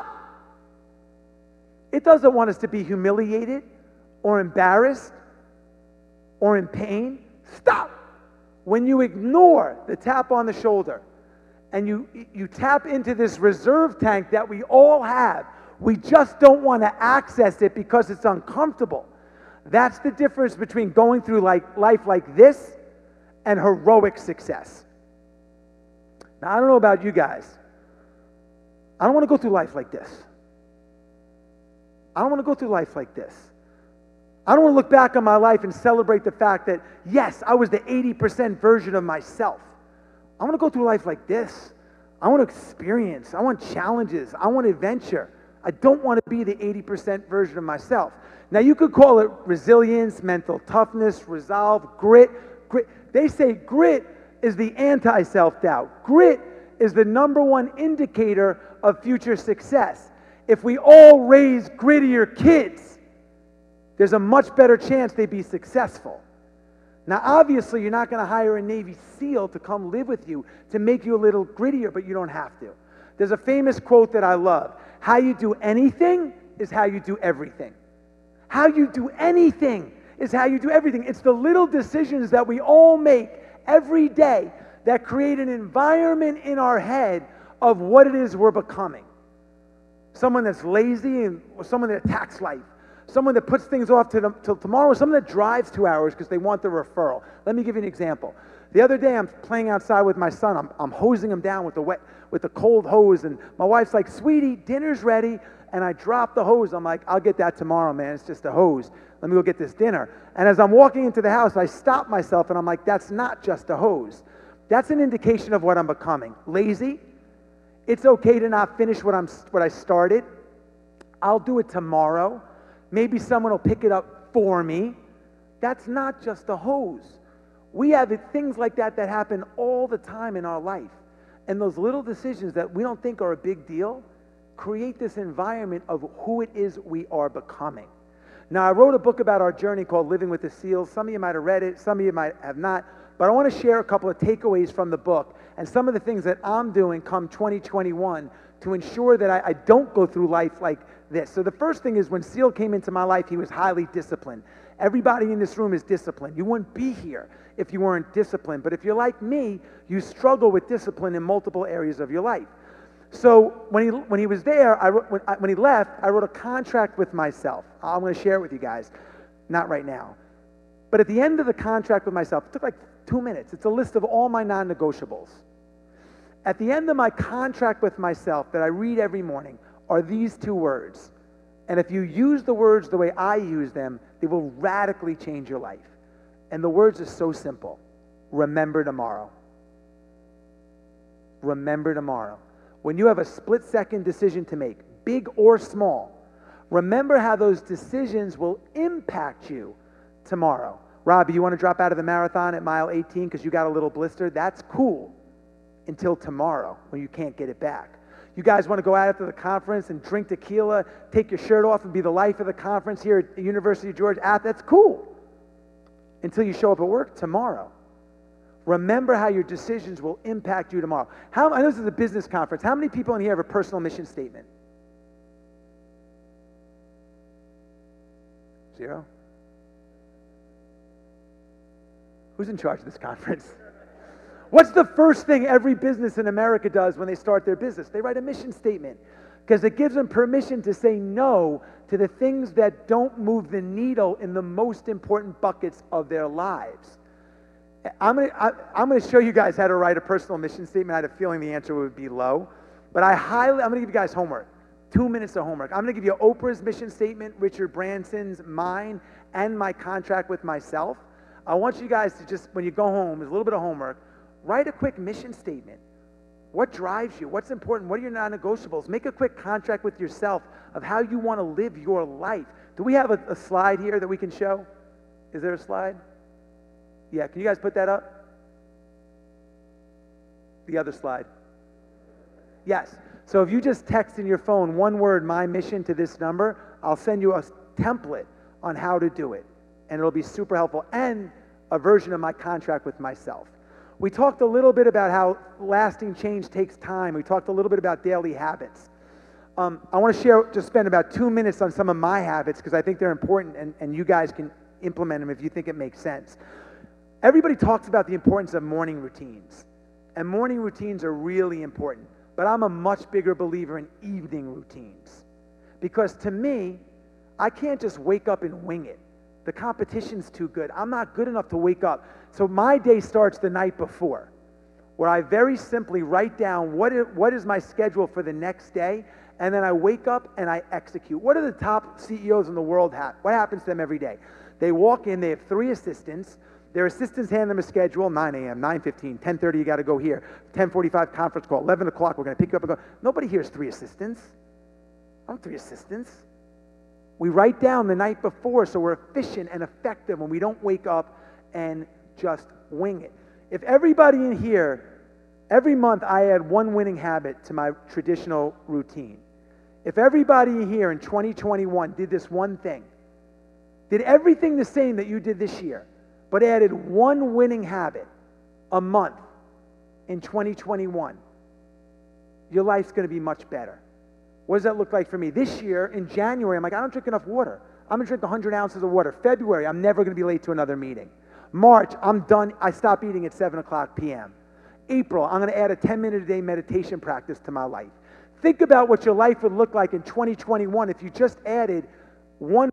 It doesn't want us to be humiliated or embarrassed or in pain. Stop. When you ignore the tap on the shoulder and you, you tap into this reserve tank that we all have, we just don't want to access it because it's uncomfortable. That's the difference between going through like life like this and heroic success. Now, I don't know about you guys. I don't want to go through life like this. I don't want to go through life like this. I don't want to look back on my life and celebrate the fact that, yes, I was the eighty percent version of myself. I want to go through life like this. I want to experience. I want challenges. I want adventure. I don't want to be the eighty percent version of myself. Now, you could call it resilience, mental toughness, resolve, grit. Grit. They say grit is the anti-self-doubt. Grit is the number one indicator of future success. If we all raise grittier kids, there's a much better chance they'd be successful. Now, obviously, you're not going to hire a Navy SEAL to come live with you to make you a little grittier, but you don't have to. There's a famous quote that I love. How you do anything is how you do everything. How you do anything is how you do everything. It's the little decisions that we all make every day that create an environment in our head of what it is we're becoming. Someone that's lazy, and or someone that attacks life. Someone that puts things off till to tomorrow, or someone that drives two hours because they want the referral. Let me give you an example. The other day, I'm playing outside with my son. I'm, I'm hosing him down with the wet, with the cold hose, and my wife's like, "Sweetie, dinner's ready." And I drop the hose. I'm like, "I'll get that tomorrow, man. It's just a hose. Let me go get this dinner." And as I'm walking into the house, I stop myself, and I'm like, "That's not just a hose. That's an indication of what I'm becoming. Lazy. It's okay to not finish what I'm what I started. I'll do it tomorrow. Maybe someone will pick it up for me." That's not just a hose. We have things like that that happen all the time in our life. And those little decisions that we don't think are a big deal create this environment of who it is we are becoming. Now, I wrote a book about our journey called Living with the SEALs. Some of you might have read it. Some of you might have not. But I want to share a couple of takeaways from the book and some of the things that I'm doing come twenty twenty-one to ensure that I, I don't go through life like this. So the first thing is, when SEAL came into my life, he was highly disciplined. Everybody in this room is disciplined. You wouldn't be here if you weren't disciplined. But if you're like me, you struggle with discipline in multiple areas of your life. So when he when he was there, I wrote, when, I, when he left, I wrote a contract with myself. I'm going to share it with you guys. Not right now. But at the end of the contract with myself, it took like two minutes. It's a list of all my non-negotiables. At the end of my contract with myself that I read every morning are these two words. And if you use the words the way I use them, they will radically change your life. And the words are so simple. Remember tomorrow. Remember tomorrow. When you have a split-second decision to make, big or small, remember how those decisions will impact you tomorrow. Robbie, you want to drop out of the marathon at mile eighteen because you got a little blister? That's cool until tomorrow when you can't get it back. You guys want to go out after the conference and drink tequila, take your shirt off and be the life of the conference here at the University of Georgia? Ah, that's cool until you show up at work tomorrow. Remember how your decisions will impact you tomorrow. How, I know this is a business conference. How many people in here have a personal mission statement? Zero? Who's in charge of this conference? What's the first thing every business in America does when they start their business? They write a mission statement because it gives them permission to say no to the things that don't move the needle in the most important buckets of their lives. I'm going to I'm going to show you guys how to write a personal mission statement. I had a feeling the answer would be low, but I highly I'm going to give you guys homework. Two minutes of homework. I'm going to give you Oprah's mission statement, Richard Branson's, mine, and my contract with myself. I want you guys to just, when you go home, there's a little bit of homework. Write a quick mission statement. What drives you? What's important? What are your non-negotiables? Make a quick contract with yourself of how you want to live your life. Do we have a, a slide here that we can show? Is there a slide? Yeah, can you guys put that up? The other slide. Yes. So if you just text in your phone one word, my mission, to this number, I'll send you a template on how to do it. And it'll be super helpful. And a version of my contract with myself. We talked a little bit about how lasting change takes time. We talked a little bit about daily habits. Um, I want to share, just spend about two minutes on some of my habits because I think they're important and, and you guys can implement them if you think it makes sense. Everybody talks about the importance of morning routines. And morning routines are really important. But I'm a much bigger believer in evening routines. Because to me, I can't just wake up and wing it. The competition's too good. I'm not good enough to wake up. So my day starts the night before, where I very simply write down what is, what is my schedule for the next day, and then I wake up and I execute. What do the top C E Os in the world have? What happens to them every day? They walk in, they have three assistants. Their assistants hand them a schedule, nine a.m., nine fifteen, ten thirty, you got to go here, ten forty-five conference call, eleven o'clock, we're going to pick you up and go. Nobody hears three assistants. I don't have three assistants. We write down the night before so we're efficient and effective when we don't wake up and just wing it. If everybody in here, every month I add one winning habit to my traditional routine. If everybody here in twenty twenty-one did this one thing, did everything the same that you did this year, but added one winning habit a month in twenty twenty-one, your life's going to be much better. What does that look like for me? This year, in January, I'm like, I don't drink enough water. I'm going to drink one hundred ounces of water. February, I'm never going to be late to another meeting. March, I'm done. I stop eating at seven o'clock p.m. April, I'm going to add a ten-minute a day meditation practice to my life. Think about what your life would look like in twenty twenty-one if you just added one.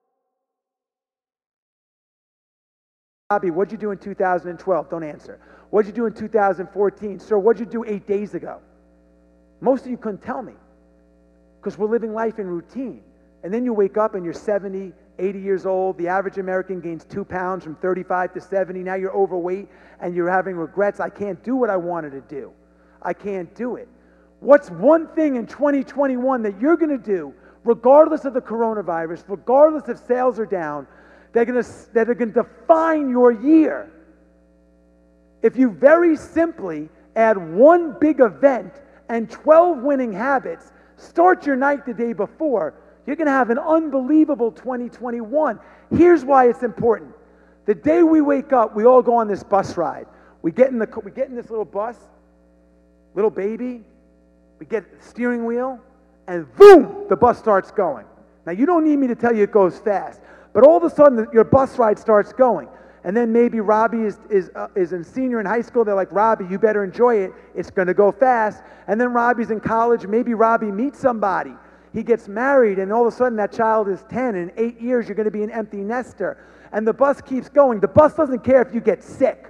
Bobby, what'd you do in two thousand twelve? Don't answer. What'd you do in two thousand fourteen? Sir, what'd you do eight days ago? Most of you couldn't tell me because we're living life in routine. And then you wake up and you're seventy, eighty years old. The average American gains two pounds from thirty-five to seventy. Now you're overweight and you're having regrets. I can't do what I wanted to do. I can't do it. What's one thing in twenty twenty-one that you're going to do, regardless of the coronavirus, regardless if sales are down, They're gonna, that are going to define your year? If you very simply add one big event and twelve winning habits, start your night the day before, you're going to have an unbelievable twenty twenty-one. Here's why it's important. The day we wake up, we all go on this bus ride. We get in, the, we get in this little bus, little baby, we get the steering wheel, and boom, the bus starts going. Now, you don't need me to tell you it goes fast. But all of a sudden, your bus ride starts going. And then maybe Robbie is is uh, is a senior in high school. They're like, Robbie, you better enjoy it. It's going to go fast. And then Robbie's in college. Maybe Robbie meets somebody. He gets married, and all of a sudden that child is ten. In eight years, you're going to be an empty nester. And the bus keeps going. The bus doesn't care if you get sick.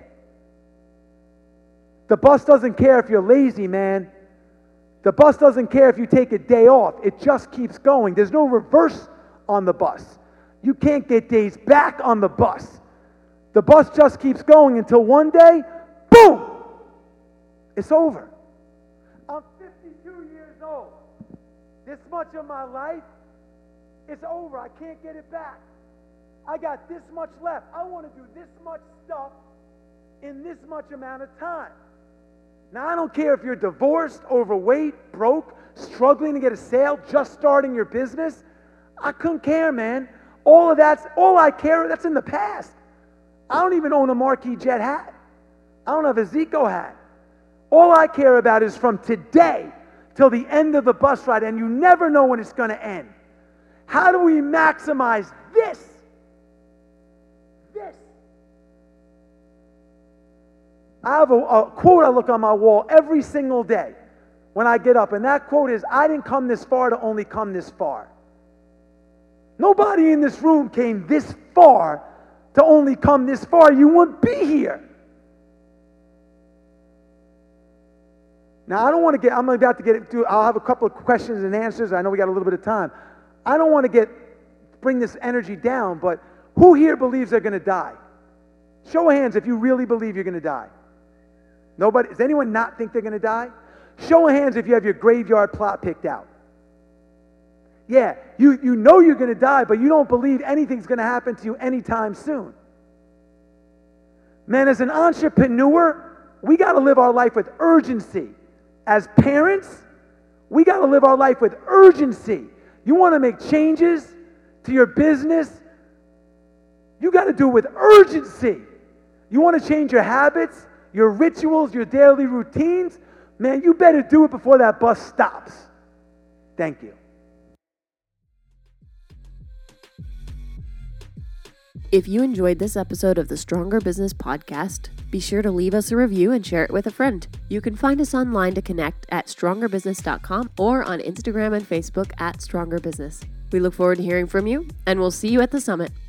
The bus doesn't care if you're lazy, man. The bus doesn't care if you take a day off. It just keeps going. There's no reverse on the bus. You can't get days back on the bus. The bus just keeps going until one day, boom, it's over. I'm fifty-two years old. This much of my life, it's over. I can't get it back. I got this much left. I want to do this much stuff in this much amount of time. Now, I don't care if you're divorced, overweight, broke, struggling to get a sale, just starting your business. I couldn't care, man. All of that's, all I care, that's in the past. I don't even own a Marquis Jet hat. I don't have a Zico hat. All I care about is from today till the end of the bus ride, and you never know when it's going to end. How do we maximize this? This. I have a, a quote I look on my wall every single day when I get up, and that quote is, I didn't come this far to only come this far. Nobody in this room came this far to only come this far. You wouldn't be here. Now, I don't want to get, I'm about to get into, I'll have a couple of questions and answers. I know we got a little bit of time. I don't want to get, bring this energy down, but who here believes they're going to die? Show of hands if you really believe you're going to die. Nobody? Does anyone not think they're going to die? Show of hands if you have your graveyard plot picked out. Yeah, you, you know you're going to die, but you don't believe anything's going to happen to you anytime soon. Man, as an entrepreneur, we got to live our life with urgency. As parents, we got to live our life with urgency. You want to make changes to your business? You got to do it with urgency. You want to change your habits, your rituals, your daily routines? Man, you better do it before that bus stops. Thank you. If you enjoyed this episode of the Stronger Business Podcast, be sure to leave us a review and share it with a friend. You can find us online to connect at stronger business dot com or on Instagram and Facebook at Stronger Business. We look forward to hearing from you, and we'll see you at the summit.